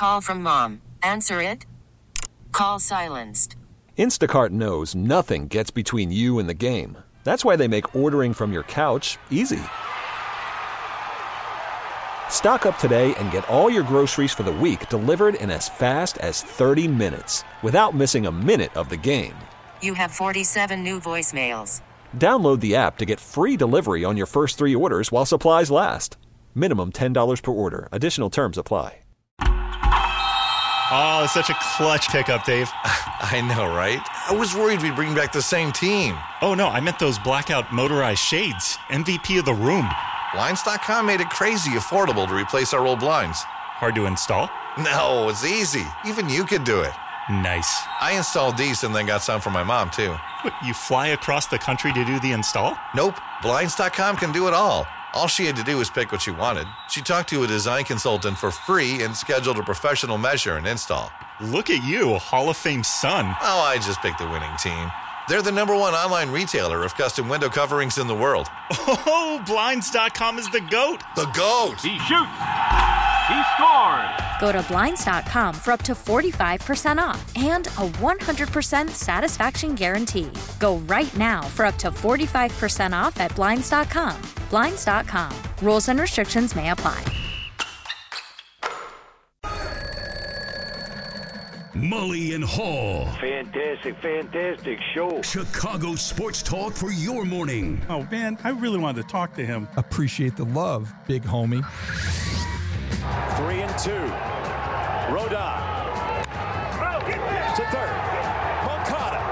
Call from mom. Answer it. Call silenced. Instacart knows nothing gets between you and the game. That's why they make ordering from your couch easy. Stock up today and get all your groceries for the week delivered in as fast as 30 minutes without missing a minute of the game. You have 47 new voicemails. Download the app to get free delivery on your first 3 orders while supplies last. Minimum $10 per order. Additional terms apply. Oh, such a clutch pickup, Dave. I know, right? I was worried we'd bring back the same team. Oh, no, I meant those blackout motorized shades. MVP of the room. Blinds.com made it crazy affordable to replace our old blinds. Hard to install? No, it's easy. Even you could do it. Nice. I installed these and then got some for my mom, too. What, you fly across the country to do the install? Nope. Blinds.com can do it all. All she had to do was pick what she wanted. She talked to a design consultant for free and scheduled a professional measure and install. Look at you, Hall of Fame son. Oh, I just picked the winning team. They're the #1 online retailer of custom window coverings in the world. Oh, Blinds.com is the GOAT. The GOAT. He shoots. He scores. Go to Blinds.com for up to 45% off and a 100% satisfaction guarantee. Go right now for up to 45% off at Blinds.com. Blinds.com. Rules and restrictions may apply. Mully and Haw. Fantastic show. Chicago sports talk for your morning. Oh, man, I really wanted to talk to him. Appreciate the love, big homie. 3-2. Rodon. To third. Moncada.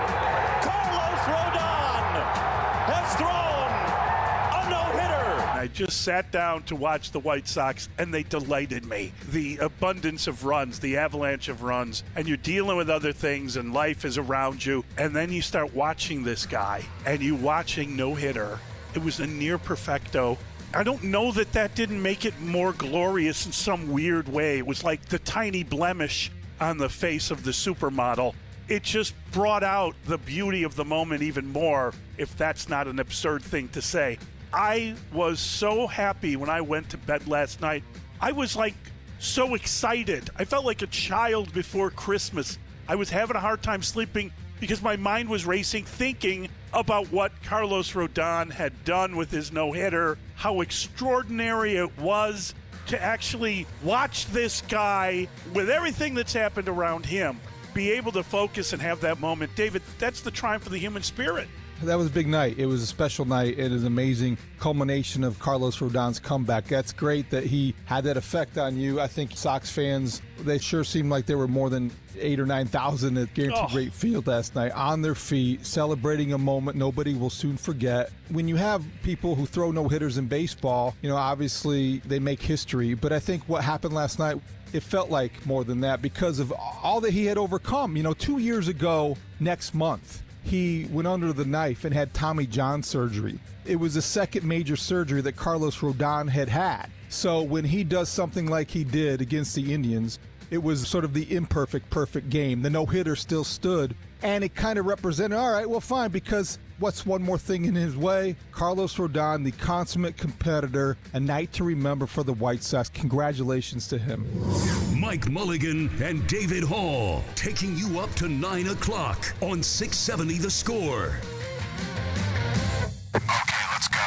Carlos Rodon has thrown a no-hitter. I just sat down to watch the White Sox, and they delighted me. The abundance of runs, the avalanche of runs, and you're dealing with other things, and life is around you, and then you start watching this guy, and you watching no-hitter. It was a near perfecto. I don't know that didn't make it more glorious in some weird way. It was like the tiny blemish on the face of the supermodel. It just brought out the beauty of the moment even more, if that's not an absurd thing to say. I was so happy when I went to bed last night. I was like so excited. I felt like a child before Christmas. I was having a hard time sleeping because my mind was racing, thinking about what Carlos Rodon had done with his no-hitter, how extraordinary it was to actually watch this guy, with everything that's happened around him, be able to focus and have that moment. David, that's the triumph of the human spirit. That was a big night. It was a special night. It is an amazing culmination of Carlos Rodon's comeback. That's great that he had that effect on you. I think Sox fans, they sure seemed like there were more than 8,000 or 9,000 at Guaranteed Rate Field last night, on their feet, celebrating a moment nobody will soon forget. When you have people who throw no-hitters in baseball, obviously they make history. But I think what happened last night, it felt like more than that because of all that he had overcome. 2 years ago next month, he went under the knife and had Tommy John surgery. It was the second major surgery that Carlos Rodon had. So when he does something like he did against the Indians, it was sort of the imperfect, perfect game. The no-hitter still stood, and it kind of represented, all right, well, fine, because what's one more thing in his way? Carlos Rodon, the consummate competitor, a night to remember for the White Sox. Congratulations to him. Mike Mulligan and David Hall taking you up to 9 o'clock on 670 The Score. Okay, let's go.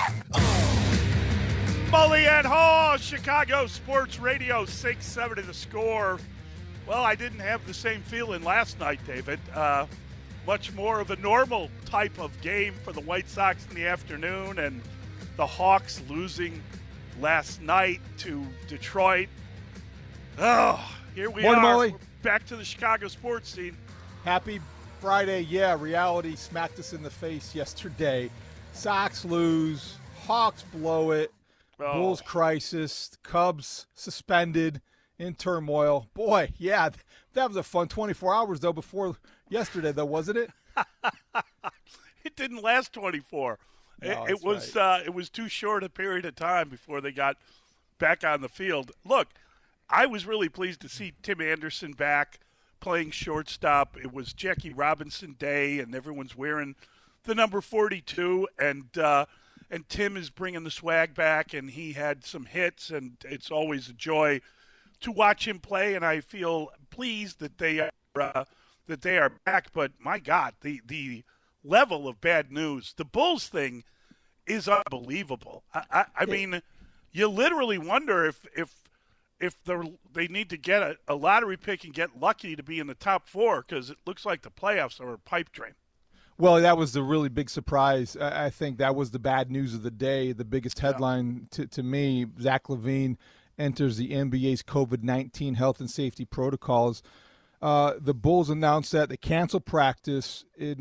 Mully and Haw, Chicago Sports Radio, 670 The Score. Well, I didn't have the same feeling last night, David. Much more of a normal type of game for the White Sox in the afternoon, and the Hawks losing last night to Detroit. Oh, here we are. Molly. We're back to the Chicago sports scene. Happy Friday. Yeah, reality smacked us in the face yesterday. Sox lose. Hawks blow it. Bulls crisis. Cubs suspended in turmoil. Boy, yeah, that was a fun 24 hours, though, before yesterday, though, wasn't it? It didn't last 24. No, it was too short a period of time before they got back on the field. Look, I was really pleased to see Tim Anderson back playing shortstop. It was Jackie Robinson Day, and everyone's wearing the number 42, and Tim is bringing the swag back, and he had some hits, and it's always a joy to watch him play, and I feel pleased that they are back. But my God, the level of bad news, the Bulls thing is unbelievable. I mean, you literally wonder if they need to get a lottery pick and get lucky to be in the top 4, because it looks like the playoffs are a pipe dream. Well, that was the really big surprise. I think that was the bad news of the day. The biggest headline to me, Zach LaVine enters the NBA's COVID-19 health and safety protocols. The Bulls announced that they canceled practice.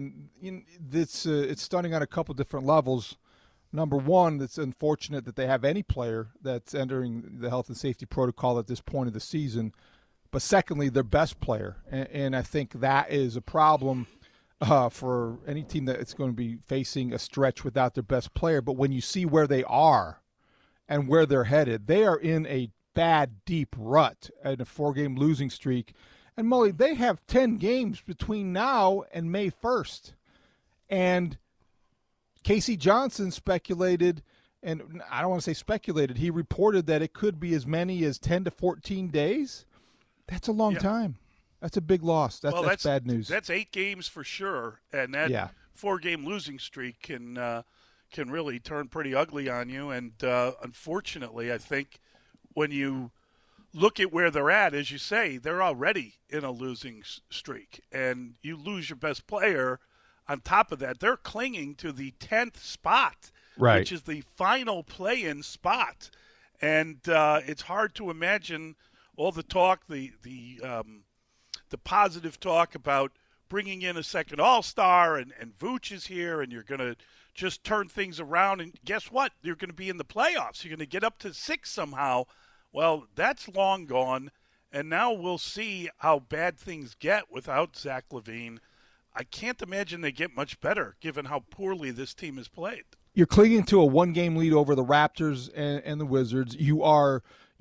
It's stunning on a couple different levels. Number one, it's unfortunate that they have any player that's entering the health and safety protocol at this point of the season. But secondly, their best player. And I think that is a problem for any team that it's going to be facing a stretch without their best player. But when you see where they are and where they're headed, they are in a bad, deep rut and a 4-game losing streak. And, Mully, they have 10 games between now and May 1st. And Casey Johnson speculated, and I don't want to say speculated, he reported that it could be as many as 10 to 14 days. That's a long time. That's a big loss. That's bad news. That's 8 games for sure, and that 4-game losing streak can really turn pretty ugly on you. And unfortunately, I think when you look at where they're at, as you say, they're already in a losing streak, and you lose your best player. On top of that, they're clinging to the 10th spot, which is the final play-in spot, and it's hard to imagine all the talk, the positive talk about bringing in a second All-Star, and Vooch is here, and you're going to just turn things around. And guess what? You're going to be in the playoffs. You're going to get up to 6 somehow. Well, that's long gone, and now we'll see how bad things get without Zach LaVine. I can't imagine they get much better given how poorly this team has played. You're clinging to a 1-game lead over the Raptors and the Wizards. You are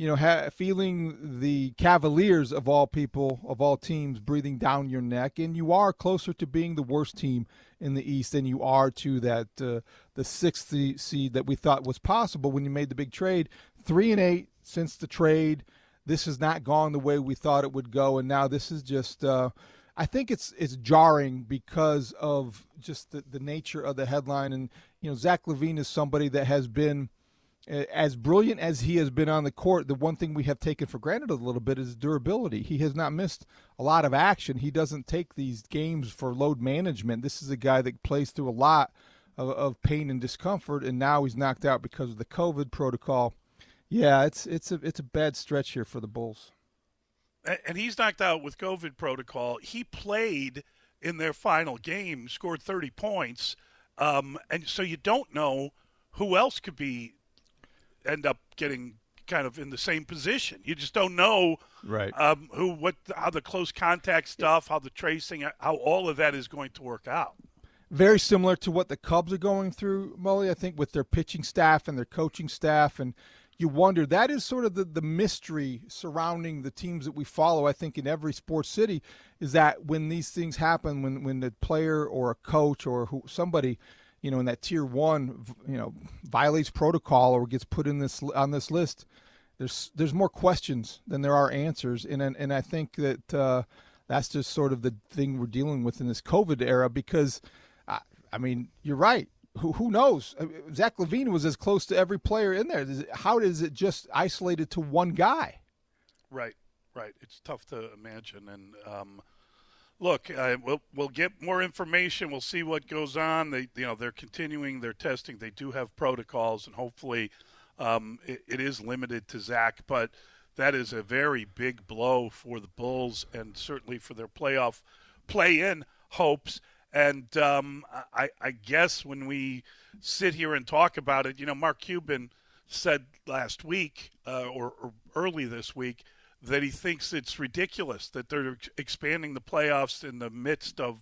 feeling the Cavaliers of all people, of all teams, breathing down your neck, and you are closer to being the worst team in the East than you are to that the 6th seed that we thought was possible when you made the big trade. 3-8 since the trade. This has not gone the way we thought it would go, and now this is just I think it's jarring because of just the nature of the headline. And Zach LaVine is somebody that has been as brilliant as he has been on the court. The one thing we have taken for granted a little bit is durability. He has not missed a lot of action. He doesn't take these games for load management. This is a guy that plays through a lot of pain and discomfort, and now he's knocked out because of the COVID protocol. Yeah, it's a bad stretch here for the Bulls. And he's knocked out with COVID protocol. He played in their final game, scored 30 points, and so you don't know who else could end up getting kind of in the same position. You just don't know how the close contact stuff, how the tracing, how all of that is going to work out. Very similar to what the Cubs are going through, Mully, I think, with their pitching staff and their coaching staff. And you wonder, that is sort of the mystery surrounding the teams that we follow, I think, in every sports city, is that when these things happen, when the player or a coach or somebody, in that tier 1, violates protocol or gets put on this list, there's more questions than there are answers. And I think that that's just sort of the thing we're dealing with in this COVID era because, you're right. Who knows? Zach LaVine was as close to every player in there. How is it just isolated to one guy? Right. It's tough to imagine. And look, we'll get more information. We'll see what goes on. They're continuing their testing. They do have protocols, and hopefully it is limited to Zach. But that is a very big blow for the Bulls and certainly for their playoff play-in hopes. And I guess when we sit here and talk about it, Mark Cuban said last week or early this week that he thinks it's ridiculous that they're expanding the playoffs in the midst of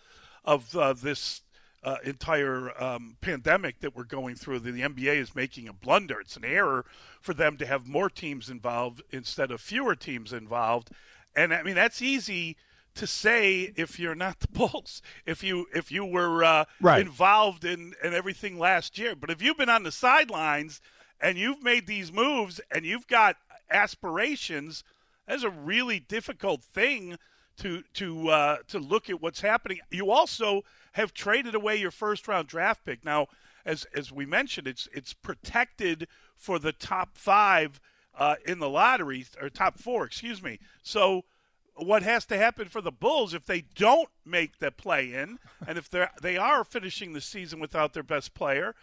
this entire pandemic that we're going through. The NBA is making a blunder. It's an error for them to have more teams involved instead of fewer teams involved. And, that's easy to say if you're not the Bulls, if you were involved in everything last year. But if you've been on the sidelines and you've made these moves and you've got aspirations, That's a really difficult thing to look at what's happening. You also have traded away your first-round draft pick. Now, as we mentioned, it's protected for the top 5 in the lottery, or top 4, excuse me. So what has to happen for the Bulls if they don't make the play-in, and if they are finishing the season without their best player,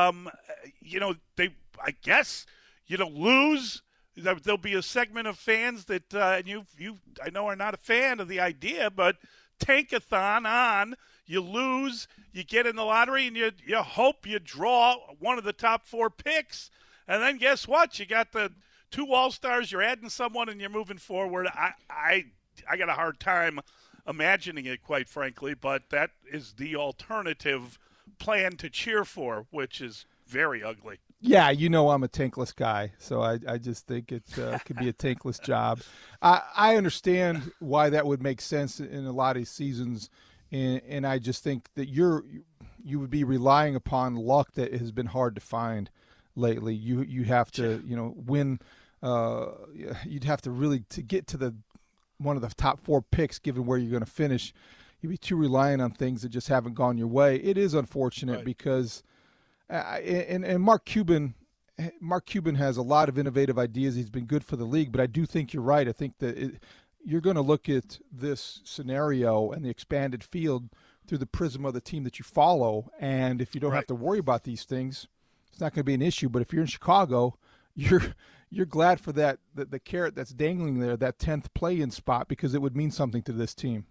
I guess lose. There'll be a segment of fans that you I know are not a fan of the idea, but tankathon on. You lose, you get in the lottery, and you hope you draw one of the top 4 picks, and then guess what? You got the 2 All-Stars. You're adding someone, and you're moving forward. I got a hard time imagining it, quite frankly, but that is the alternative plan to cheer for, which is very ugly. Yeah, I'm a tankless guy, so I just think it could be a tankless job. I understand why that would make sense in a lot of these seasons, and I just think that you would be relying upon luck that has been hard to find lately. You have to win. You'd have to really to get to one of the top 4 picks, given where you're going to finish. You'd be too reliant on things that just haven't gone your way. It is unfortunate because. And Mark Cuban has a lot of innovative ideas. He's been good for the league, but I do think you're right. I think that you're going to look at this scenario and the expanded field through the prism of the team that you follow. And if you don't have to worry about these things, it's not going to be an issue. But if you're in Chicago, you're glad for the carrot that's dangling there, that 10th play-in spot, because it would mean something to this team.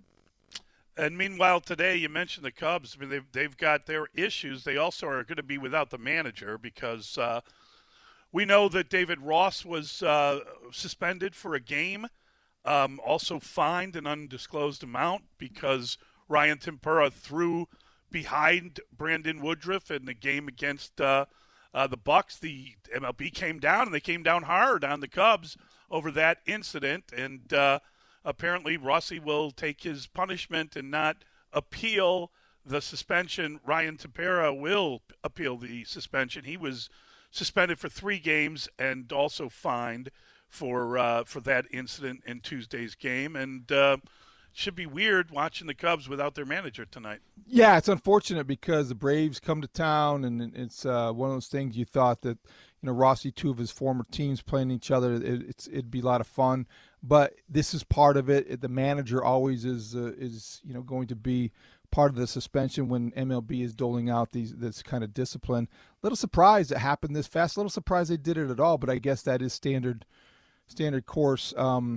And meanwhile, today you mentioned the Cubs. I mean, they've got their issues. They also are going to be without the manager because we know that David Ross was suspended for a game, also fined an undisclosed amount because Ryan Tempura threw behind Brandon Woodruff in the game against the Bucks. The MLB came down, and they came down hard on the Cubs over that incident, and apparently, Rossi will take his punishment and not appeal the suspension. Ryan Tempura will appeal the suspension. He was suspended for 3 games and also fined for that incident in Tuesday's game. And should be weird watching the Cubs without their manager tonight. Yeah, it's unfortunate because the Braves come to town, and it's one of those things you thought that Rossi, 2 of his former teams playing each other, it'd be a lot of fun. But this is part of it. The manager always is going to be part of the suspension when MLB is doling out this kind of discipline. Little surprised it happened this fast. Little surprised they did it at all. But I guess that is standard course.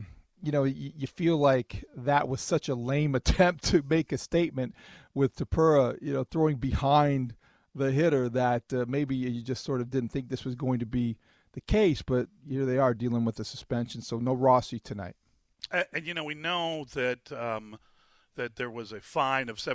You feel like that was such a lame attempt to make a statement with Tempura, throwing behind the hitter that maybe you just sort of didn't think this was going to be the case, but here they are dealing with the suspension, so no Rossi tonight. And we know that that there was a fine of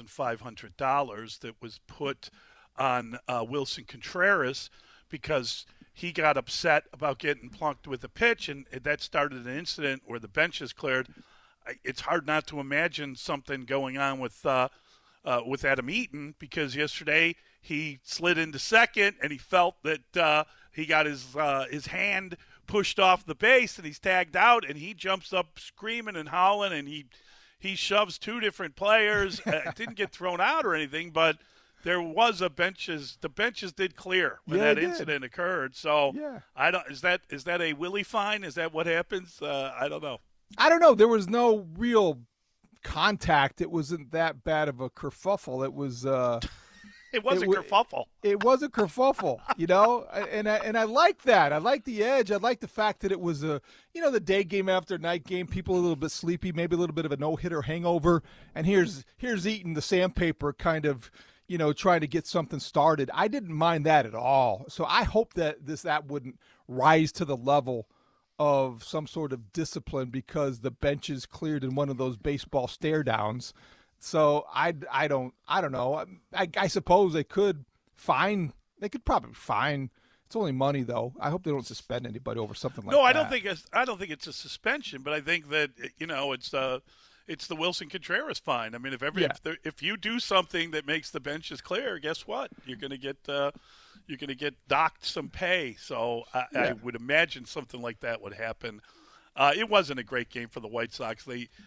$7,500 that was put on Wilson Contreras because he got upset about getting plunked with a pitch, and that started an incident where the bench is cleared. It's hard not to imagine something going on with Adam Eaton because yesterday he slid into second and he felt that he got his hand pushed off the base and he's tagged out, and he jumps up screaming and howling, and he shoves 2 different players. Didn't get thrown out or anything, but there was the benches did clear when that incident occurred. So I don't. Is that a Willie fine? Is that what happens? I don't know. I don't know. There was no real contact. It wasn't that bad of a kerfuffle. It was. It was a kerfuffle. It was a kerfuffle, and I like that. I like the edge. I like the fact that it was the day game after night game. People a little bit sleepy, maybe a little bit of a no-hitter hangover. And here's Eaton, the sandpaper, kind of, trying to get something started. I didn't mind that at all. So I hope that that wouldn't rise to the level of some sort of discipline because the bench is cleared in one of those baseball stare downs. So I don't know. I suppose they could fine. They could probably fine. It's only money, though. I hope they don't suspend anybody over something like that. No, I don't think it's a suspension, but I think that it's the Wilson Contreras fine. I mean, if you do something that makes the benches clear, guess what? You're going to get docked some pay. So I would imagine something like that would happen It wasn't a great game for the White Sox.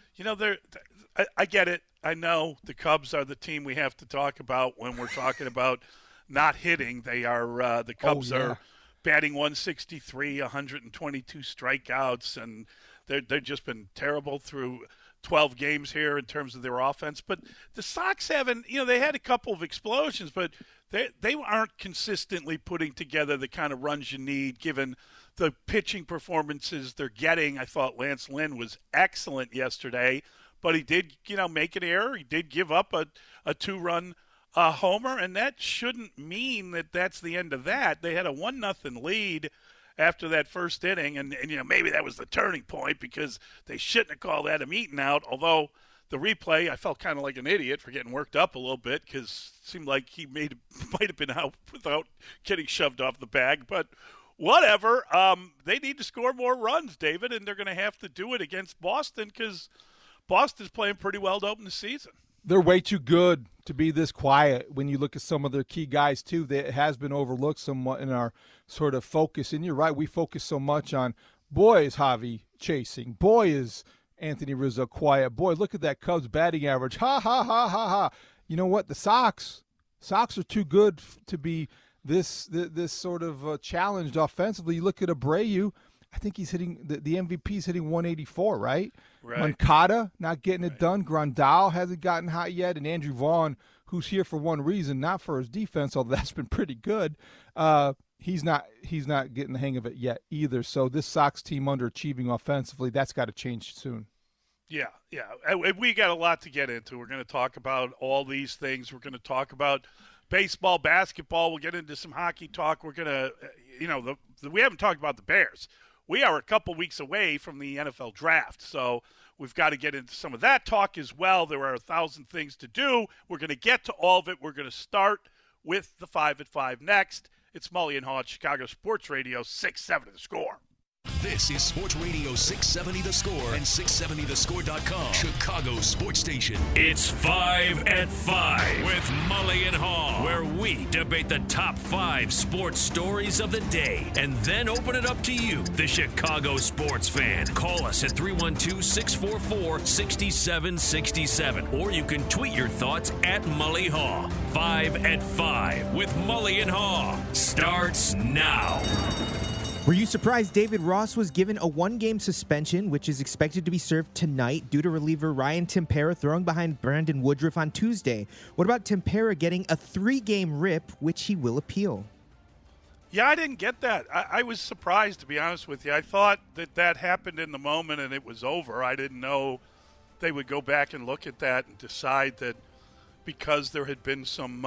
I get it. I know the Cubs are the team we have to talk about when we're talking about not hitting. They are the Cubs are batting 163, 122 strikeouts, and they've just been terrible through 12 games here in terms of their offense. But the Sox haven't, they had a couple of explosions, but they aren't consistently putting together the kind of runs you need given the pitching performances they're getting. I thought Lance Lynn was excellent yesterday, but he did, make an error. He did give up a 2-run homer, and that shouldn't mean that that's the end of that. They had a 1-0 lead after that first inning, and maybe that was the turning point because they shouldn't have called Adam Eaton out, although the replay, I felt kind of like an idiot for getting worked up a little bit because it seemed like he might have been out without getting shoved off the bag, but whatever. They need to score more runs, David, and they're going to have to do it against Boston because Boston's playing pretty well to open the season. They're way too good to be this quiet when you look at some of their key guys, too. That has been overlooked somewhat in our sort of focus. And you're right, we focus so much on, boy, is Javi chasing. Boy, is Anthony Rizzo quiet. Boy, look at that Cubs batting average. Ha, ha, ha, ha, ha. You know what? The Sox are too good to be this sort of challenged offensively. You look at Abreu. I think he's hitting the MVP is hitting 184, right? Right. Moncada not getting it done. Grandal hasn't gotten hot yet, and Andrew Vaughn, who's here for one reason, not for his defense, although that's been pretty good. He's not getting the hang of it yet either. So this Sox team underachieving offensively, that's got to change soon. Yeah. We got a lot to get into. We're going to talk about all these things. We're going to talk about baseball, basketball. We'll get into some hockey talk. We're going to, we haven't talked about the Bears. We are a couple weeks away from the NFL draft, so we've got to get into some of that talk as well. There are 1,000 things to do. We're going to get to all of it. We're going to start with the 5 at 5 next. It's Mully and Haw at Chicago Sports Radio 670 The Score. This is Sports Radio 670 The Score and 670thescore.com. Chicago Sports Station. It's 5 at 5 with Mully and Haw, where we debate the top 5 sports stories of the day and then open it up to you, the Chicago sports fan. Call us at 312-644-6767, or you can tweet your thoughts at Mully Haw. 5 at 5 with Mully and Haw starts now. Were you surprised David Ross was given a 1-game suspension, which is expected to be served tonight due to reliever Ryan Tepera throwing behind Brandon Woodruff on Tuesday? What about Tepera getting a 3-game rip, which he will appeal? Yeah, I didn't get that. I was surprised, to be honest with you. I thought that happened in the moment and it was over. I didn't know they would go back and look at that and decide that because there had been some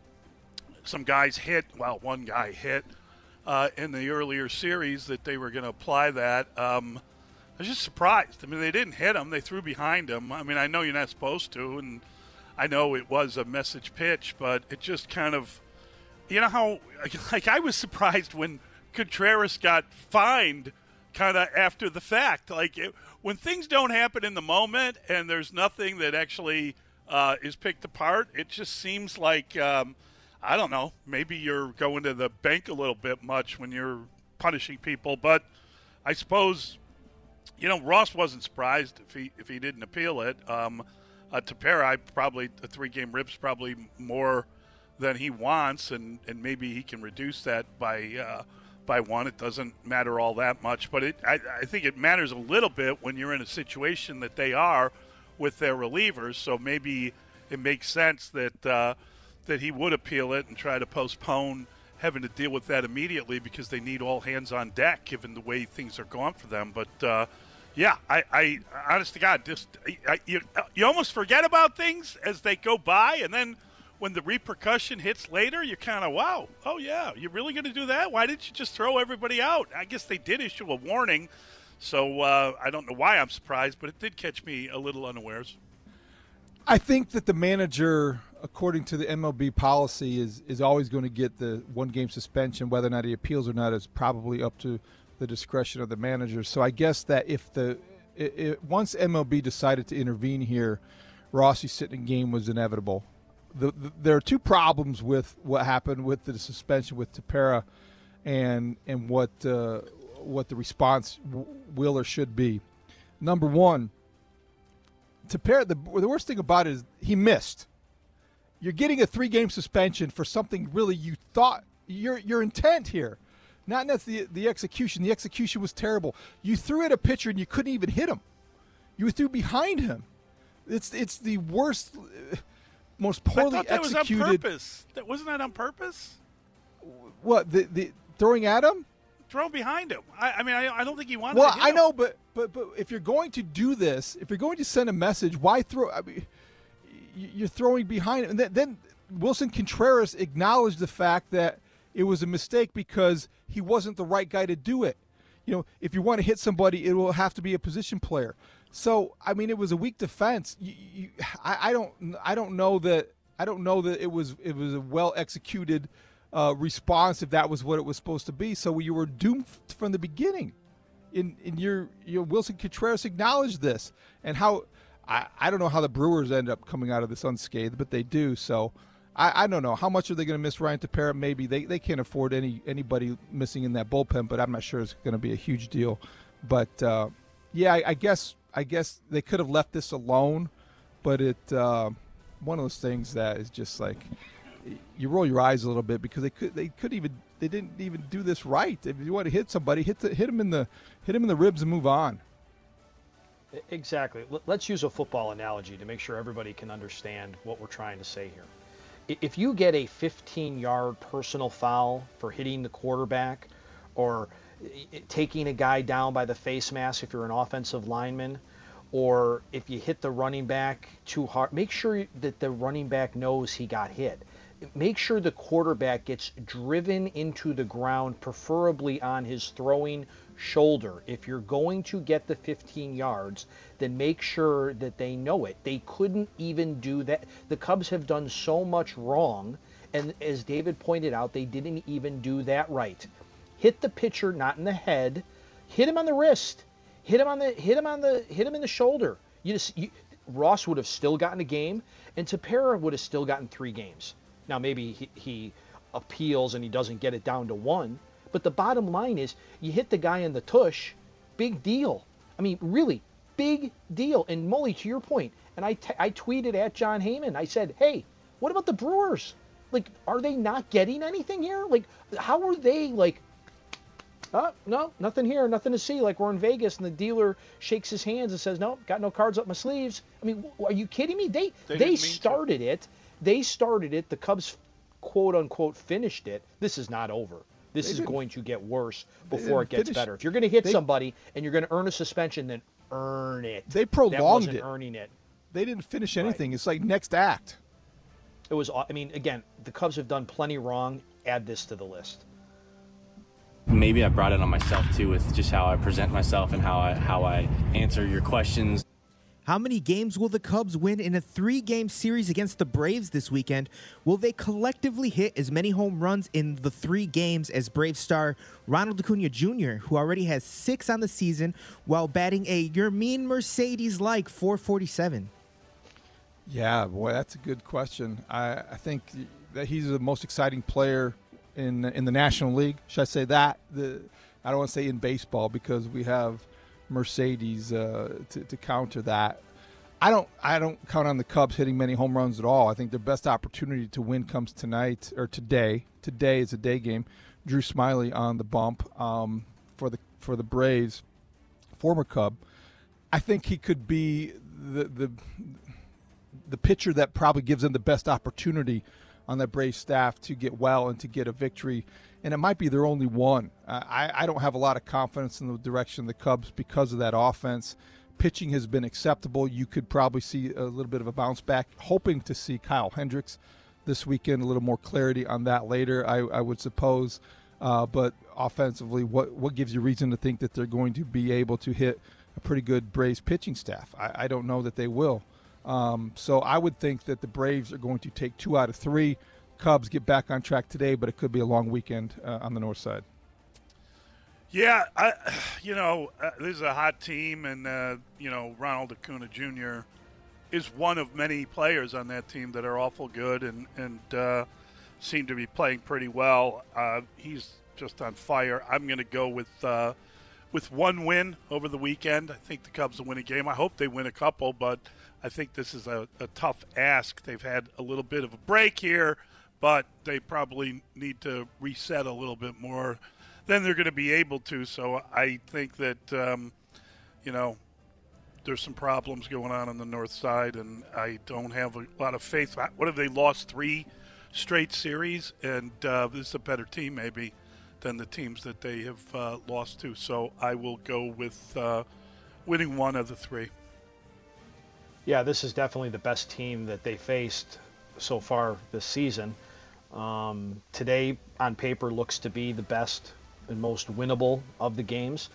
guys hit, well, one guy hit, in the earlier series that they were going to apply that. I was just surprised. I mean, they didn't hit him. They threw behind him. I mean, I know you're not supposed to, and I know it was a message pitch, but it just kind of, how, like I was surprised when Contreras got fined kind of after the fact. Like when things don't happen in the moment and there's nothing that actually is picked apart, it just seems like I don't know, maybe you're going to the bank a little bit much when you're punishing people, but I suppose, Ross wasn't surprised if he didn't appeal it. Tepera, probably a 3-game rip's probably more than he wants, and maybe he can reduce that by 1. It doesn't matter all that much, but I think it matters a little bit when you're in a situation that they are with their relievers, so maybe it makes sense that he would appeal it and try to postpone having to deal with that immediately because they need all hands on deck given the way things are going for them. But, I honest to God, you almost forget about things as they go by, and then when the repercussion hits later, you're kind of, wow, oh, yeah, you're really going to do that? Why didn't you just throw everybody out? I guess they did issue a warning, so I don't know why I'm surprised, but it did catch me a little unawares. I think that the manager, according to the MLB policy, is always going to get the 1-game suspension. Whether or not he appeals or not is probably up to the discretion of the manager. So I guess that if once MLB decided to intervene here, Rossi's sitting game was inevitable. There are 2 problems with what happened with the suspension with Tepera and what what the response will or should be. Number one, Tepera, the worst thing about it is he missed. You're getting a 3-game suspension for something really you thought your intent here. Not necessarily the execution. The execution was terrible. You threw at a pitcher and you couldn't even hit him. You threw behind him. It's the worst, most poorly executed. I thought that was on purpose. Wasn't that on purpose? What, the throwing at him? Throw behind him. I don't think he wanted. Well, to hit I know, him. but if you're going to do this, if you're going to send a message, why throw? I mean, you're throwing behind him. And then Wilson Contreras acknowledged the fact that it was a mistake because he wasn't the right guy to do it. If you want to hit somebody, it will have to be a position player. So, I mean, it was a weak defense. I don't know that it was a well executed response if that was what it was supposed to be. So you were doomed from the beginning. In your Wilson Contreras acknowledged this, and how I don't know how the Brewers end up coming out of this unscathed, but they do. So I don't know how much are they going to miss Ryan Tepera. Maybe they can't afford anybody missing in that bullpen, but I'm not sure it's going to be a huge deal. But I guess they could have left this alone, but it one of those things that is just like you roll your eyes a little bit because they didn't even do this right. If you want to hit somebody, hit him in the ribs and move on. Exactly. Let's use a football analogy to make sure everybody can understand what we're trying to say here. If you get a 15-yard personal foul for hitting the quarterback or taking a guy down by the face mask if you're an offensive lineman, or if you hit the running back too hard, make sure that the running back knows he got hit. Make sure the quarterback gets driven into the ground, preferably on his throwing shoulder. If you're going to get the 15 yards, then make sure that they know it. They couldn't even do that. The Cubs have done so much wrong, and as David pointed out, they didn't even do that right. Hit the pitcher not in the head, hit him on the wrist, hit him in the shoulder. Ross would have still gotten a game, and Tepera would have still gotten 3 games. Now, maybe he appeals and he doesn't get it down to 1. But the bottom line is you hit the guy in the tush, big deal. I mean, really, big deal. And, Mully, to your point, and I tweeted at John Heyman. I said, hey, what about the Brewers? Like, are they not getting anything here? Like, how are they, like, oh, no, nothing here, nothing to see. Like, we're in Vegas, and the dealer shakes his hands and says, no, got no cards up my sleeves. I mean, are you kidding me? They started it. They started it. The Cubs, quote unquote, finished it. This is not over. This is going to get worse before it gets better. If you're going to hit somebody and you're going to earn a suspension, then earn it. They prolonged it. Earning it. They didn't finish anything. Right. It's like next act. It was. I mean, again, the Cubs have done plenty wrong. Add this to the list. Maybe I brought it on myself too, with just how I present myself and how I answer your questions. How many games will the Cubs win in a 3-game series against the Braves this weekend? Will they collectively hit as many home runs in the 3 games as Brave star Ronald Acuna Jr., who already has 6 on the season, while batting a Yermin Mercedes-like .447? Yeah, boy, that's a good question. I think that he's the most exciting player in the National League. Should I say that? I don't want to say in baseball because we have Mercedes to counter that. I don't count on the Cubs hitting many home runs at all. I think their best opportunity to win comes tonight or today. Today is a day game. Drew Smyly on the bump for the Braves, former Cub. I think he could be the pitcher that probably gives them the best opportunity on that Braves staff to get well and to get a victory. And it might be their only one. I don't have a lot of confidence in the direction of the Cubs because of that offense. Pitching has been acceptable. You could probably see a little bit of a bounce back. Hoping to see Kyle Hendricks this weekend, a little more clarity on that later, I would suppose. But offensively, what gives you reason to think that they're going to be able to hit a pretty good Braves pitching staff? I don't know that they will. So I would think that the Braves are going to take 2 out of 3. Cubs get back on track today, but it could be a long weekend on the north side. Yeah, this is a hot team, and, Ronald Acuna Jr. is one of many players on that team that are awful good and seem to be playing pretty well. He's just on fire. I'm going to go with with one win over the weekend, I think the Cubs will win a game. I hope they win a couple, but I think this is a tough ask. They've had a little bit of a break here, but they probably need to reset a little bit more than they're going to be able to. So I think that, there's some problems going on the north side, and I don't have a lot of faith. What have they lost 3 straight series? And this is a better team maybe than the teams that they have lost to. So I will go with winning 1 of the 3. Yeah, this is definitely the best team that they faced so far this season. Today, on paper, looks to be the best and most winnable of the games.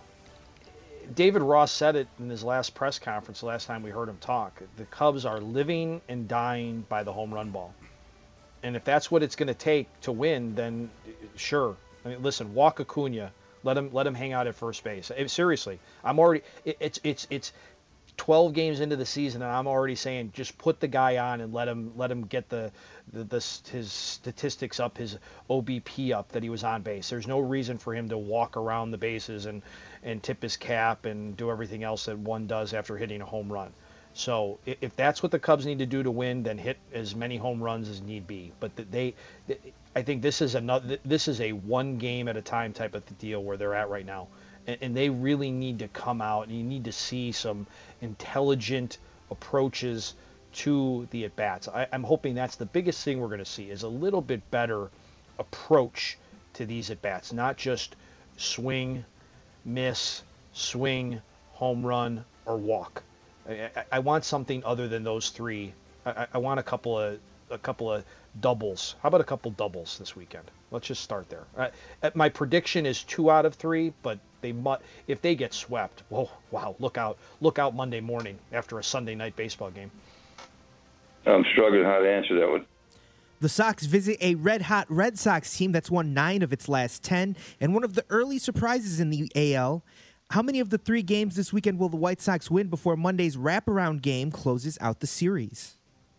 David Ross said it in his last press conference, the last time we heard him talk. The Cubs are living and dying by the home run ball. And if that's what it's going to take to win, then sure. I mean, listen, walk Acuna. Let him hang out at first base. Seriously, I'm already. It's 12 games into the season, and I'm already saying just put the guy on and let him get his statistics up, his OBP up that he was on base. There's no reason for him to walk around the bases and tip his cap and do everything else that one does after hitting a home run. So if that's what the Cubs need to do to win, then hit as many home runs as need be. But I think this is a one game at a time type of deal where they're at right now. And they really need to come out, and you need to see some intelligent approaches to the at-bats. I'm hoping that's the biggest thing we're going to see, is a little bit better approach to these at-bats, not just swing, miss, swing, home run, or walk. I want something other than those 3. I want a couple of doubles. How about a couple doubles this weekend? Let's just start there. My prediction is 2 out of 3, but if they get swept, wow, look out Monday morning after a Sunday night baseball game. I'm struggling how to answer that one. The Sox visit a red-hot Red Sox team that's won 9 of its last 10, and one of the early surprises in the AL. How many of the 3 games this weekend will the White Sox win before Monday's wraparound game closes out the series?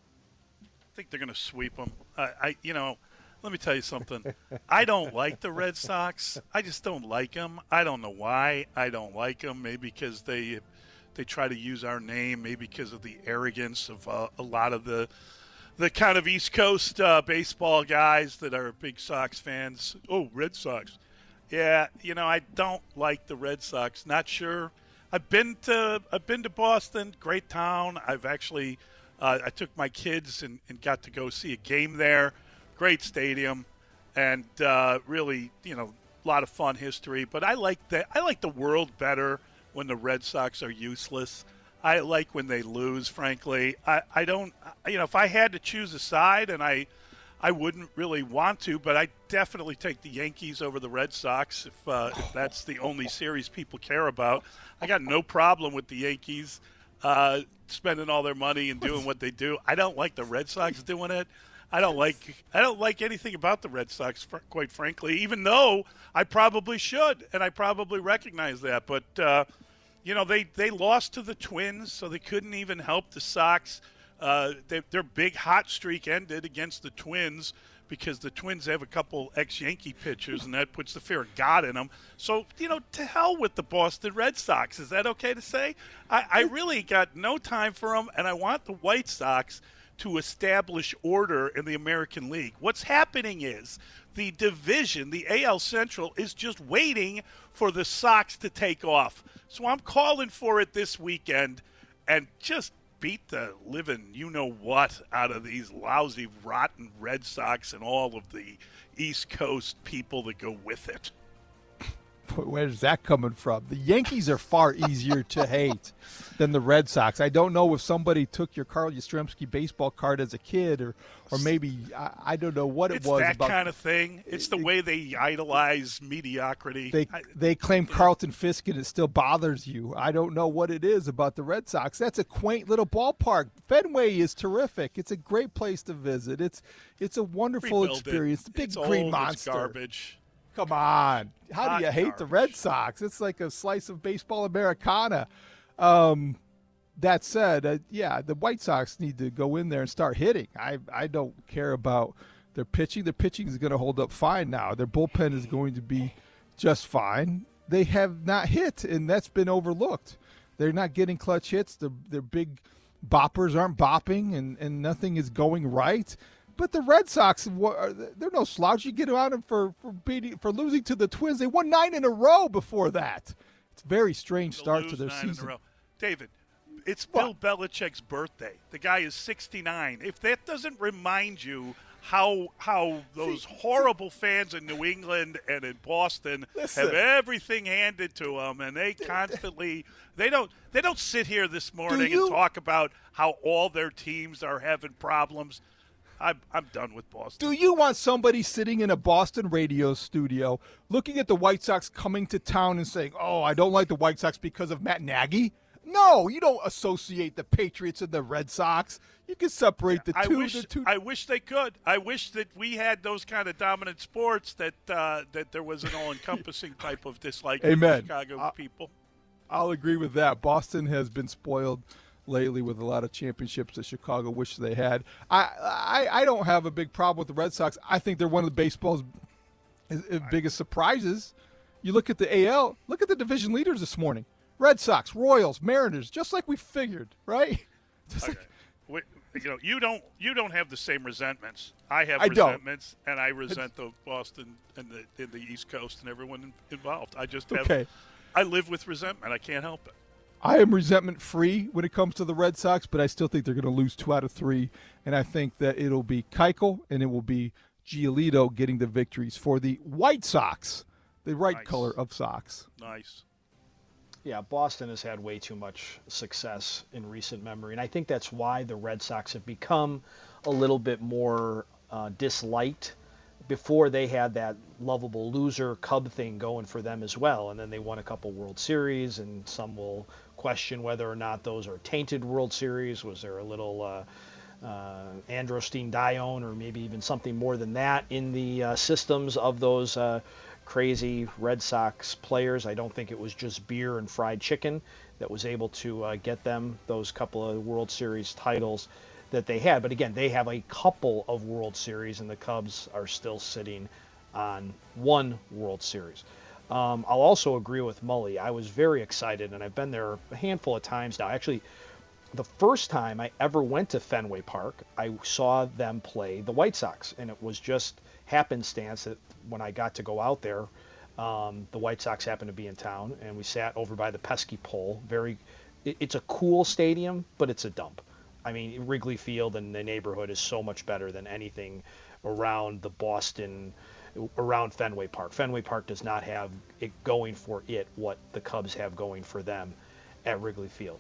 I think they're going to sweep them. Let me tell you something. I don't like the Red Sox. I just don't like them. I don't know why I don't like them. Maybe because they try to use our name. Maybe because of the arrogance of a lot of the kind of East Coast baseball guys that are big Sox fans. Oh, Red Sox. Yeah, I don't like the Red Sox. Not sure. I've been to Boston. Great town. I've actually I took my kids and got to go see a game there. Great stadium, and really, a lot of fun history. But I like the world better when the Red Sox are useless. I like when they lose, frankly. I don't, if I had to choose a side, and I wouldn't really want to, but I definitely take the Yankees over the Red Sox if that's the only series people care about. I got no problem with the Yankees spending all their money and doing what they do. I don't like the Red Sox doing it. I don't like anything about the Red Sox, quite frankly, even though I probably should, and I probably recognize that. But, they lost to the Twins, so they couldn't even help the Sox. Their big hot streak ended against the Twins because the Twins have a couple ex-Yankee pitchers, and that puts the fear of God in them. So, to hell with the Boston Red Sox. Is that okay to say? I really got no time for them, and I want the White Sox to establish order in the American League. What's happening is the division, the AL Central, is just waiting for the Sox to take off. So I'm calling for it this weekend and just beat the living you-know-what out of these lousy, rotten Red Sox and all of the East Coast people that go with it. Where's that coming from? The Yankees are far easier to hate than the Red Sox. I don't know if somebody took your Carl Yastrzemski baseball card as a kid, or maybe I don't know what it was. It's that kind of thing. It's the way they idolize mediocrity. They claim Carlton Fisk, and it still bothers you. I don't know what it is about the Red Sox. That's a quaint little ballpark. Fenway is terrific. It's a great place to visit. It's a wonderful experience. The big green monster. It's garbage. Come on. How do you hate the Red Sox? It's like a slice of baseball Americana. That said, the White Sox need to go in there and start hitting. I don't care about their pitching. Their pitching is going to hold up fine now. Their bullpen is going to be just fine. they have not hit, and that's been overlooked. They're not getting clutch hits. Their big boppers aren't bopping, and nothing is going right. But the Red Sox, they're no slouch. You get out for losing to the Twins. They won 9 in a row before that. It's a very strange start to their season. David, it's Bill Belichick's birthday. The guy is 69. If that doesn't remind you how those horrible fans in New England and in Boston have everything handed to them, and they constantly they don't sit here this morning and talk about how all their teams are having problems. I'm done with Boston. Do you want somebody sitting in a Boston radio studio looking at the White Sox coming to town and saying, "Oh, I don't like the White Sox because of Matt Nagy"? No, you don't associate the Patriots and the Red Sox. You can separate the two. I wish they could. I wish that we had those kind of dominant sports, that there was an all-encompassing type of dislike for the Chicago people. I'll agree with that. Boston has been spoiled lately with a lot of championships that Chicago wished they had. I don't have a big problem with the Red Sox. I think they're one of the baseball's biggest surprises. You look at the AL, look at the division leaders this morning. Red Sox, Royals, Mariners, just like we figured, right? You don't have the same resentments. I have resentments, and I resent the Boston and the East Coast and everyone involved. I just have. I live with resentment. I can't help it. I am resentment-free when it comes to the Red Sox, but I still think they're going to lose 2 out of 3, and I think that it'll be Keuchel and it will be Giolito getting the victories for the White Sox, the right color of Sox. Nice. Yeah, Boston has had way too much success in recent memory, and I think that's why the Red Sox have become a little bit more disliked. Before, they had that lovable loser Cub thing going for them as well, and then they won a couple World Series, and some will question whether or not those are tainted World Series. Was there a little androstenedione or maybe even something more than that in the systems of those crazy Red Sox players? I don't think it was just beer and fried chicken that was able to get them those couple of World Series titles that they had. But again, they have a couple of World Series, and the Cubs are still sitting on 1 World Series. I'll also agree with Mully. I was very excited, and I've been there a handful of times now. Actually, the first time I ever went to Fenway Park, I saw them play the White Sox, and it was just happenstance that when I got to go out there, the White Sox happened to be in town, and we sat over by the pesky pole. It's a cool stadium, but it's a dump. I mean, Wrigley Field and the neighborhood is so much better than anything around around Fenway Park. Fenway Park does not have it going for it what the Cubs have going for them at Wrigley Field.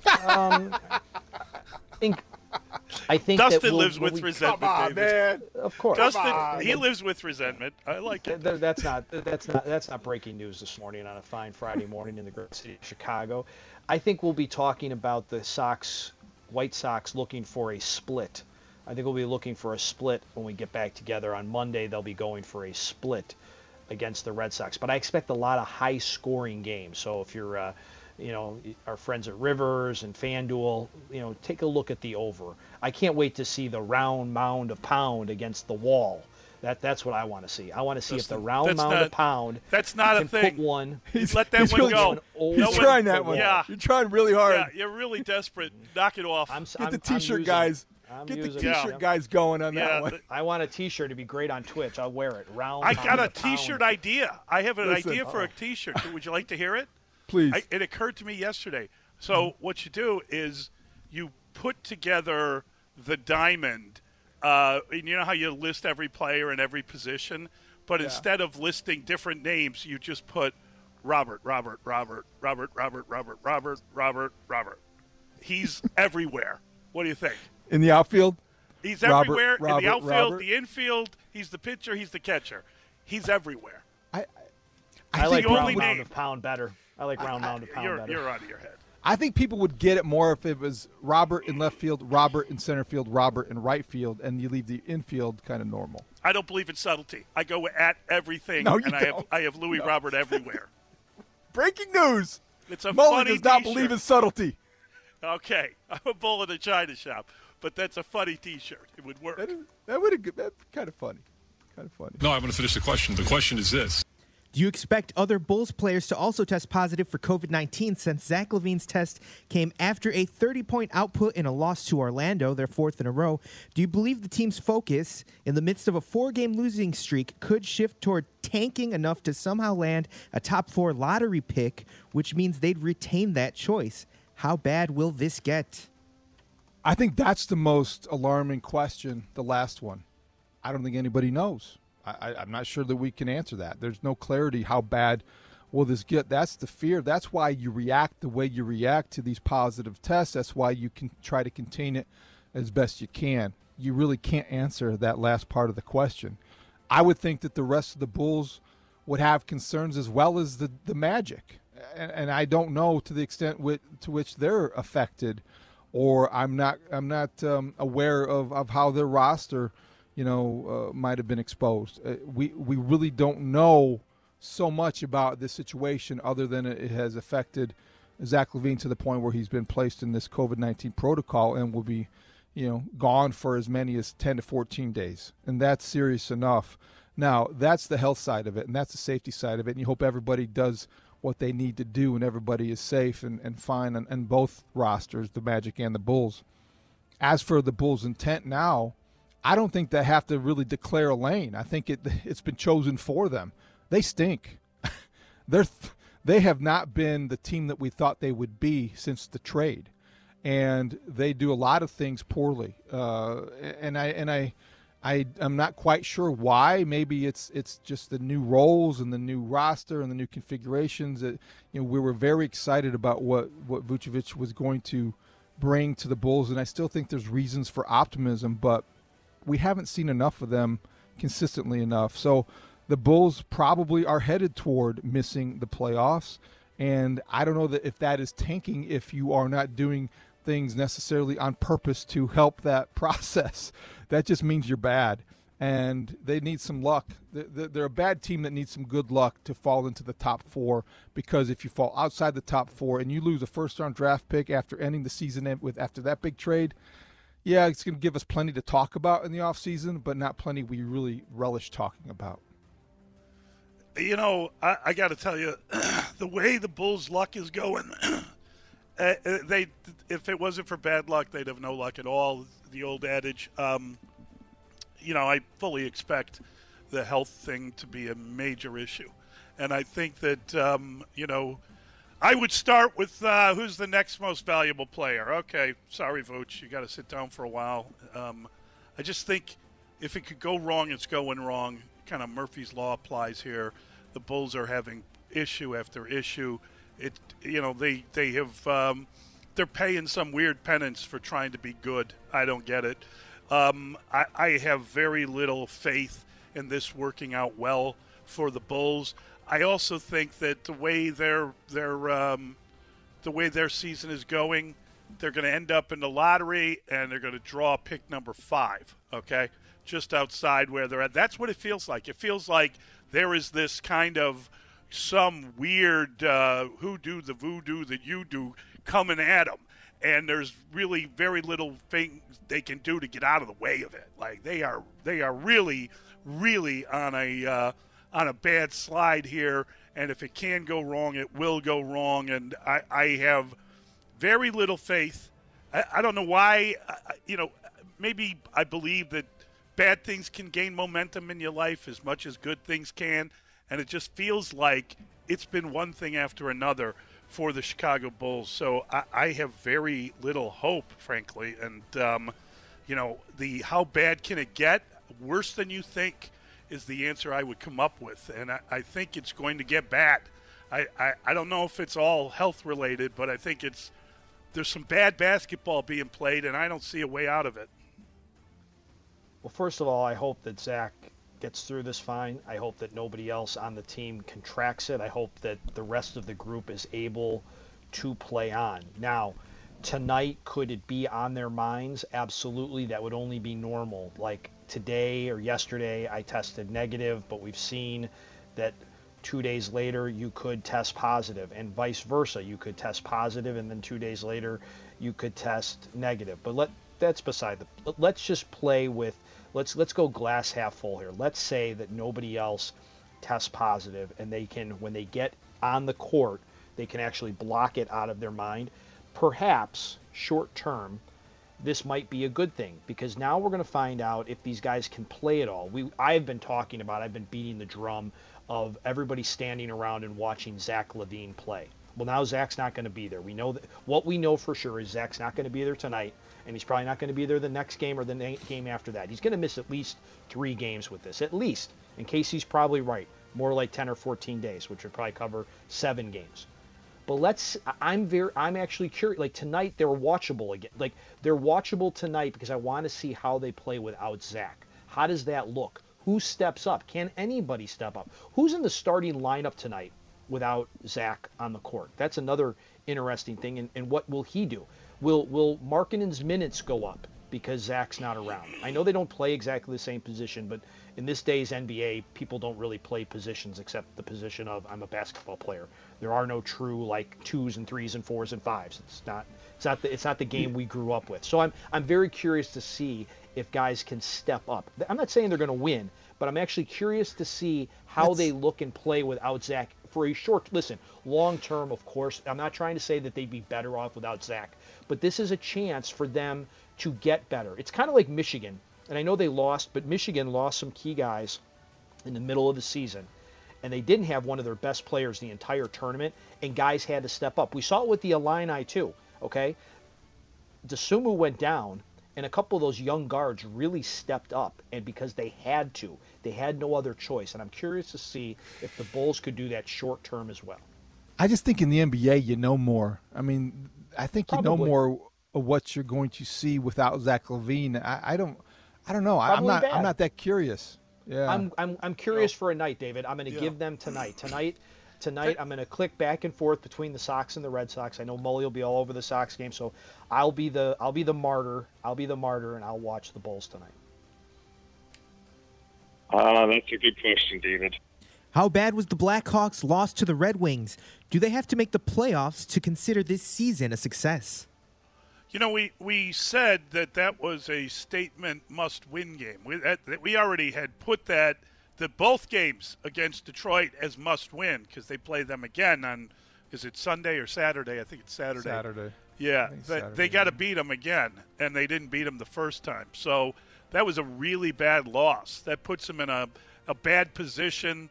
I think Dustin lives with resentment. Come on, man. Of course, Dustin, he lives with resentment. I like it. That's not breaking news this morning on a fine Friday morning in the great city of Chicago. I think we'll be talking about the White Sox looking for a split. I think we'll be looking for a split when we get back together on Monday. They'll be going for a split against the Red Sox. But I expect a lot of high-scoring games. So if you're, our friends at Rivers and FanDuel, take a look at the over. I can't wait to see the round mound of pound against the wall. That's what I want to see. I want to see if the round mound of pound. That's not a thing. Put one. Let that one go. He's trying that one. Yeah. You're trying really hard. Yeah, you're really desperate. Knock it off. Get the T-shirt guys. Get the T-shirt guys going on that one. I want a T-shirt to be great on Twitch. I'll wear it. I got a T-shirt idea. I have an idea for a T-shirt. Would you like to hear it? Please. It occurred to me yesterday. So what you do is you put together the diamond. You know how you list every player in every position, but instead of listing different names, you just put Robert. He's everywhere. What do you think? In the outfield? He's everywhere. In the outfield, the infield. He's the pitcher. He's the catcher. He's everywhere. I like round mound of pound better. I like round mound of pound better. You're out of your head. I think people would get it more if it was Robert in left field, Robert in center field, Robert in right field, and you leave the infield kind of normal. I don't believe in subtlety. I go at everything, and I have Louis Robert everywhere. Breaking news! It's a Mully funny does not T-shirt. believe in subtlety. Okay, I'm a bull in a china shop, but that's a funny T-shirt. It would work. That would be kind of funny. No, I'm going to finish the question. The question is this. Do you expect other Bulls players to also test positive for COVID-19 since Zach LaVine's test came after a 30-point output in a loss to Orlando, their 4th in a row? Do you believe the team's focus in the midst of a 4-game losing streak could shift toward tanking enough to somehow land a top 4 lottery pick, which means they'd retain that choice? How bad will this get? I think that's the most alarming question, the last one. I don't think anybody knows. I'm not sure that we can answer that. There's no clarity. How bad will this get? That's the fear. That's why you react the way you react to these positive tests. That's why you can try to contain it as best you can. You really can't answer that last part of the question. I would think that the rest of the Bulls would have concerns as well as the Magic. And I don't know to the extent to which they're affected, or I'm not aware of how their roster might have been exposed. We really don't know so much about this situation other than it has affected Zach LaVine to the point where he's been placed in this COVID-19 protocol and will be, gone for as many as 10 to 14 days. And that's serious enough. Now, that's the health side of it, and that's the safety side of it. And you hope everybody does what they need to do and everybody is safe and fine on both rosters, the Magic and the Bulls. As for the Bulls' intent now, I don't think they have to really declare a lane. I think it's been chosen for them. They stink. They have not been the team that we thought they would be since the trade, and they do a lot of things poorly. And I'm not quite sure why. Maybe it's just the new roles and the new roster and the new configurations. That we were very excited about what Vucevic was going to bring to the Bulls, and I still think there's reasons for optimism, but we haven't seen enough of them consistently enough. So the Bulls probably are headed toward missing the playoffs, and I don't know that if that is tanking if you are not doing things necessarily on purpose to help that process. That just means you're bad, and they need some luck. They're a bad team that needs some good luck to fall into the top 4, because if you fall outside the top 4 and you lose a first-round draft pick after ending the season after that big trade, yeah, it's going to give us plenty to talk about in the offseason, but not plenty we really relish talking about. I got to tell you, the way the Bulls' luck is going, if it wasn't for bad luck, they'd have no luck at all. The old adage. I fully expect the health thing to be a major issue. And I think that, I would start with who's the next most valuable player. Okay, sorry, Vooch, you got to sit down for a while. I just think if it could go wrong, it's going wrong. Kind of Murphy's Law applies here. The Bulls are having issue after issue. They're paying some weird penance for trying to be good. I don't get it. I have very little faith in this working out well for the Bulls. I also think that the way their season is going, they're going to end up in the lottery and they're going to draw pick number 5. Okay, just outside where they're at. That's what it feels like. It feels like there is this kind of some weird hoodoo, the voodoo that you do coming at them, and there's really very little thing they can do to get out of the way of it. Like they are really, really on a bad slide here, and if it can go wrong, it will go wrong. And I have very little faith. I don't know why. Maybe I believe that bad things can gain momentum in your life as much as good things can, and it just feels like it's been one thing after another for the Chicago Bulls. So I have very little hope, frankly. And, the how bad can it get? Worse than you think is the answer I would come up with. And I think it's going to get bad. I don't know if it's all health related, but I think there's some bad basketball being played, and I don't see a way out of it. Well, first of all, I hope that Zach gets through this fine. I hope that nobody else on the team contracts it. I hope that the rest of the group is able to play on. Now, tonight, could it be on their minds? Absolutely. That would only be normal. Like today or yesterday, I tested negative, but we've seen that 2 days later you could test positive, and vice versa. You could test positive, and then 2 days later you could test negative. But that's beside the. Let's just play with. Let's go glass half full here. Let's say that nobody else test positive, and they can, when they get on the court, they can actually block it out of their mind. Perhaps short term, this might be a good thing, because now we're going to find out if these guys can play at all. I've been beating the drum of everybody standing around and watching Zach LaVine play. Well, now Zach's not going to be there. We know that what we know for sure is Zach's not going to be there tonight, and he's probably not going to be there the next game or the game after that. He's going to miss at least 3 games with this, at least. And Casey's probably right, more like 10 or 14 days, which would probably cover 7 games. But I'm actually curious. Like tonight, they're watchable again. Like they're watchable tonight because I want to see how they play without Zach. How does that look? Who steps up? Can anybody step up? Who's in the starting lineup tonight without Zach on the court? That's another interesting thing. And what will he do? Will Markkanen's minutes go up because Zach's not around? I know they don't play exactly the same position, but in this day's NBA, people don't really play positions except the position of I'm a basketball player. There are no true like 2s and 3s and 4s and 5s. It's not the game we grew up with. So I'm very curious to see if guys can step up. I'm not saying they're going to win, but I'm actually curious to see how they look and play without Zach for a long term, of course. I'm not trying to say that they'd be better off without Zach, but this is a chance for them to get better. It's kind of like Michigan. And I know they lost, but Michigan lost some key guys in the middle of the season. And they didn't have one of their best players the entire tournament, and guys had to step up. We saw it with the Illini too, okay? Dosunmu went down, and a couple of those young guards really stepped up, and because they had no other choice. And I'm curious to see if the Bulls could do that short term as well. I just think in the NBA, you know more. I mean, I think you know more of what you're going to see without Zach LaVine. I don't know. I'm not that curious. Yeah. I'm curious for a night, David. I'm going to give them tonight. Tonight I'm going to click back and forth between the Sox and the Red Sox. I know Mully will be all over the Sox game, so I'll be the martyr. And I'll watch the Bulls tonight. That's a good question, David. How bad was the Blackhawks' loss to the Red Wings? Do they have to make the playoffs to consider this season a success? You know, we said that was a statement must-win game. We already had put that both games against Detroit as must-win because they play them again on, is it Sunday or Saturday? I think it's Saturday. Saturday. Yeah, they got to beat them again, and they didn't beat them the first time. So that was a really bad loss. That puts them in a bad position.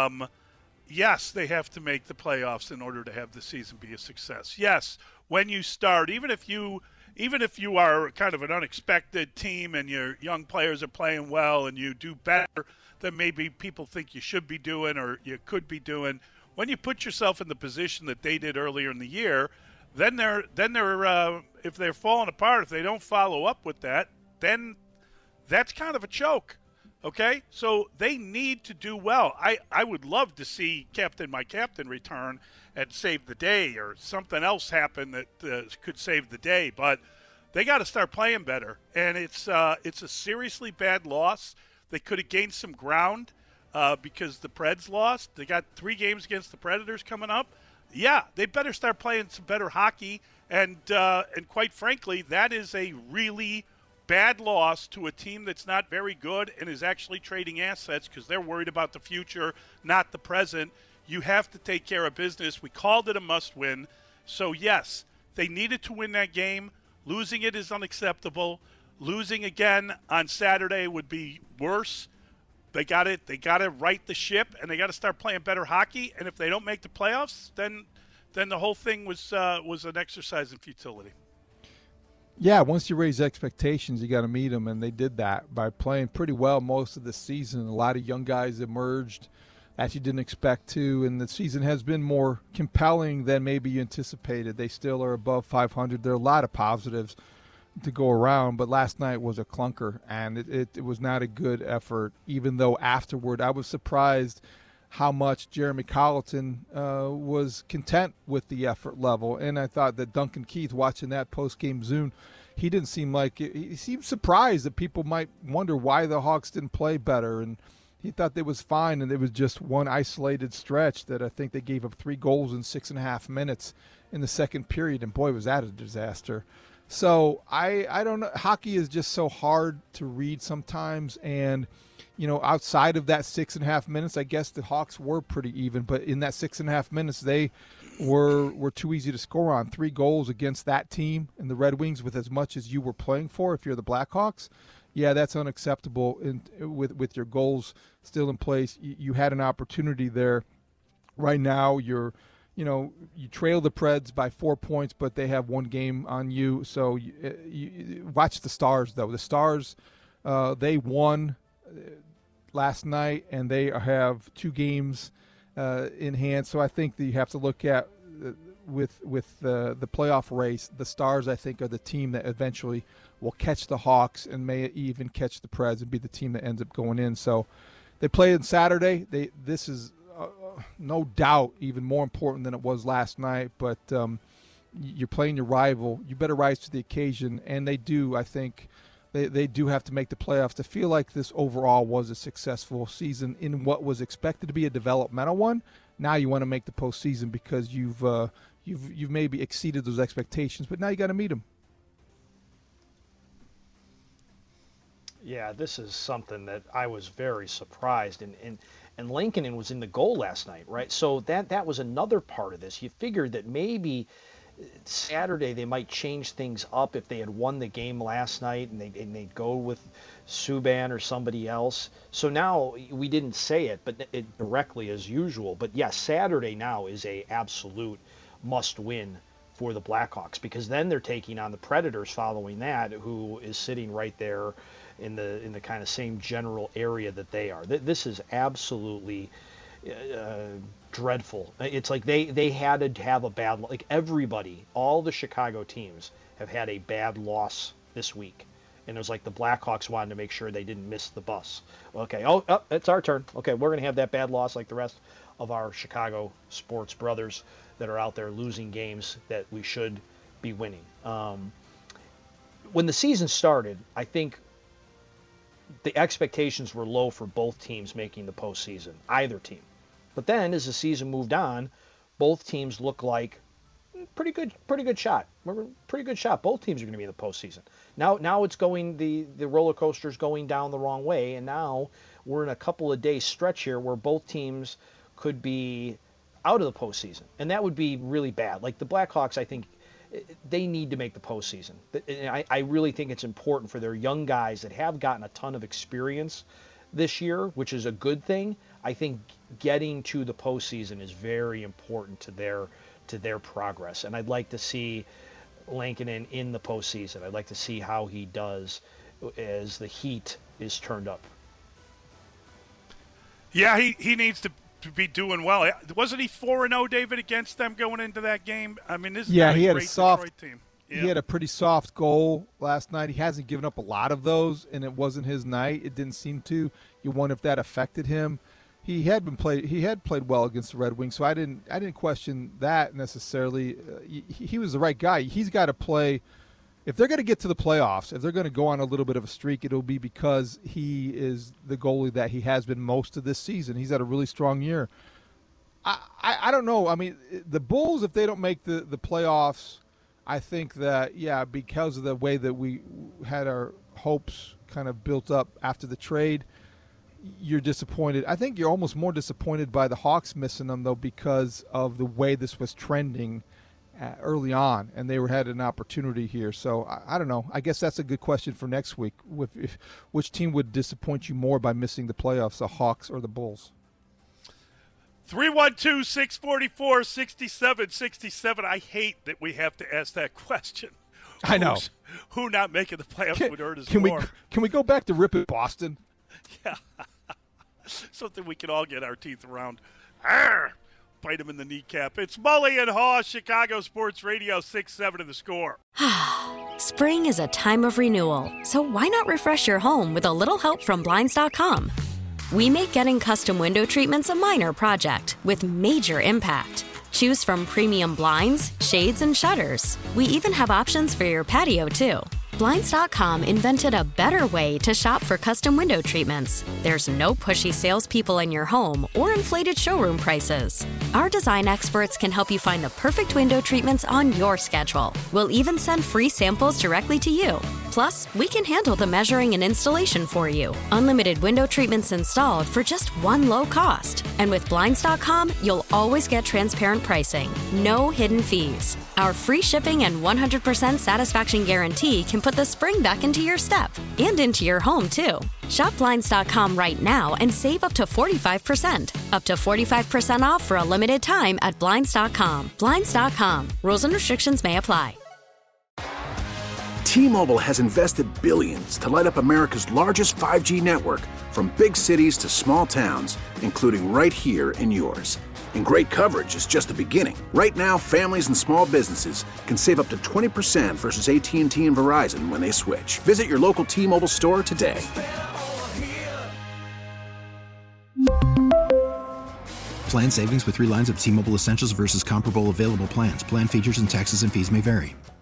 Yes, they have to make the playoffs in order to have the season be a success. Yes, when you start, even if you are kind of an unexpected team and your young players are playing well and you do better than maybe people think you should be doing or you could be doing, when you put yourself in the position that they did earlier in the year, then they're if they're falling apart, if they don't follow up with that, then that's kind of a choke. Okay, so they need to do well. I would love to see My Captain return and save the day, or something else happen that could save the day. But they got to start playing better, and it's a seriously bad loss. They could have gained some ground because the Preds lost. They got 3 games against the Predators coming up. Yeah, they better start playing some better hockey. And quite frankly, that is a really bad loss to a team that's not very good and is actually trading assets because they're worried about the future, not the present. You have to take care of business. We called it a must-win. So, yes, they needed to win that game. Losing it is unacceptable. Losing again on Saturday would be worse. They got to right the ship, and they got to start playing better hockey. And if they don't make the playoffs, then the whole thing was an exercise in futility. Yeah, once you raise expectations, you got to meet them, and they did that by playing pretty well most of the season. A lot of young guys emerged that you didn't expect to, and the season has been more compelling than maybe you anticipated. They still are above 500. There are a lot of positives to go around, but last night was a clunker, and it was not a good effort, even though afterward I was surprised how much Jeremy Colleton was content with the effort level. And I thought that Duncan Keith, watching that post-game Zoom, he didn't seem like it. He seemed surprised that people might wonder why the Hawks didn't play better. And he thought they was fine, and it was just one isolated stretch that I think they gave up 3 goals in 6.5 minutes in the second period. And, boy, was that a disaster. So I don't know. Hockey is just so hard to read sometimes, and outside of that 6.5 minutes, I guess the Hawks were pretty even. But in that 6.5 minutes, they were too easy to score on. 3 goals against that team and the Red Wings with as much as you were playing for. If you're the Blackhawks, yeah, that's unacceptable. With your goals still in place, you had an opportunity there. Right now, you trail the Preds by 4 points, but they have 1 game on you. So you watch the Stars, though. The Stars, they won last night, and they have 2 games in hand. So I think that you have to look at with the playoff race. The Stars, I think, are the team that eventually will catch the Hawks and may even catch the Preds and be the team that ends up going in. So they play on Saturday. This is no doubt even more important than it was last night. But you're playing your rival. You better rise to the occasion, and they do. I think they do have to make the playoffs to feel like this overall was a successful season in what was expected to be a developmental one. Now you want to make the postseason because you've maybe exceeded those expectations, but now you got to meet them. Yeah, this is something that I was very surprised, and Lankinen was in the goal last night, right? So that was another part of this. You figured that maybe Saturday they might change things up if they had won the game last night and they'd go with Subban or somebody else. So now we didn't say it, but it directly as usual. But yes, Saturday now is a absolute must-win for the Blackhawks, because then they're taking on the Predators following that, who is sitting right there in the kind of same general area that they are. This is absolutely dreadful. It's like they had to have a bad, like everybody, all the Chicago teams have had a bad loss this week. And it was like the Blackhawks wanted to make sure they didn't miss the bus. Okay, it's our turn. Okay, we're going to have that bad loss like the rest of our Chicago sports brothers that are out there losing games that we should be winning. When the season started, I think the expectations were low for both teams making the postseason, either team. But then as the season moved on, both teams look like pretty good shot. Pretty good shot. Both teams are going to be in the postseason. Now it's going, the roller coaster's going down the wrong way, and now we're in a couple of days stretch here where both teams could be out of the postseason, and that would be really bad. Like the Blackhawks, I think they need to make the postseason. I really think it's important for their young guys that have gotten a ton of experience this year, which is a good thing. I think getting to the postseason is very important to their progress, and I'd like to see Lankinen in the postseason. I'd like to see how he does as the heat is turned up. Yeah, he needs to be doing well. Wasn't he 4-0, David, against them going into that game? I mean, this is not a great Detroit team. Yeah. He had a pretty soft goal last night. He hasn't given up a lot of those, and it wasn't his night. It didn't seem to. You wonder if that affected him. He had played well against the Red Wings, so I didn't question that necessarily. He was the right guy. He's got to play. If they're going to get to the playoffs, if they're going to go on a little bit of a streak, it'll be because he is the goalie that he has been most of this season. He's had a really strong year. I don't know. I mean, the Bulls, if they don't make the playoffs, I think that, yeah, because of the way that we had our hopes kind of built up after the trade, you're disappointed. I think you're almost more disappointed by the Hawks missing them, though, because of the way this was trending early on, and they had an opportunity here. So I don't know. I guess that's a good question for next week. Which team would disappoint you more by missing the playoffs, the Hawks or the Bulls? 312-644-6767. I hate that we have to ask that question. I know. Who not making the playoffs would hurt us more. Can we go back to Rip it Boston? Yeah. Something we can all get our teeth around. Arr! Bite him in the kneecap. It's Mully and Haw, Chicago Sports Radio 6-7 of The Score. Spring is a time of renewal, so why not refresh your home with a little help from Blinds.com? We make getting custom window treatments a minor project with major impact. Choose from premium blinds, shades, and shutters. We even have options for your patio, too. Blinds.com invented a better way to shop for custom window treatments. There's no pushy salespeople in your home or inflated showroom prices. Our design experts can help you find the perfect window treatments on your schedule. We'll even send free samples directly to you. Plus, we can handle the measuring and installation for you. Unlimited window treatments installed for just one low cost. And with Blinds.com, you'll always get transparent pricing. No hidden fees. Our free shipping and 100% satisfaction guarantee can put the spring back into your step and into your home, too. Shop Blinds.com right now and save up to 45%. Up to 45% off for a limited time at Blinds.com. Blinds.com. Rules and restrictions may apply. T-Mobile has invested billions to light up America's largest 5G network, from big cities to small towns, including right here in yours. And great coverage is just the beginning. Right now, families and small businesses can save up to 20% versus AT&T and Verizon when they switch. Visit your local T-Mobile store today. Plan savings with 3 lines of T-Mobile Essentials versus comparable available plans. Plan features and taxes and fees may vary.